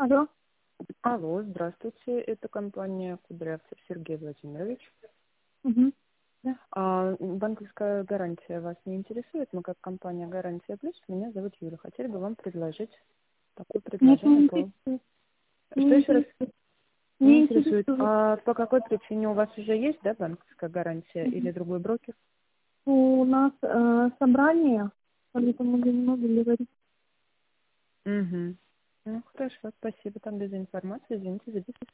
Алло. Алло, здравствуйте, это компания Кудрявцев Сергей Владимирович. Мгм. Да. Банковская гарантия вас не интересует? Мы как компания «Гарантия Плюс», меня зовут Юля. Хотели бы вам предложить такое Нет, не предложение интересует. Что Не еще раз? интересует. Не Не интересует. интересует. А по какой причине у вас уже есть, да, банковская гарантия или Мгм. другой брокер? У нас собрание, поэтому я не могу говорить. Угу. Ну, хорошо, спасибо. Там без информации, извините за беспокойство.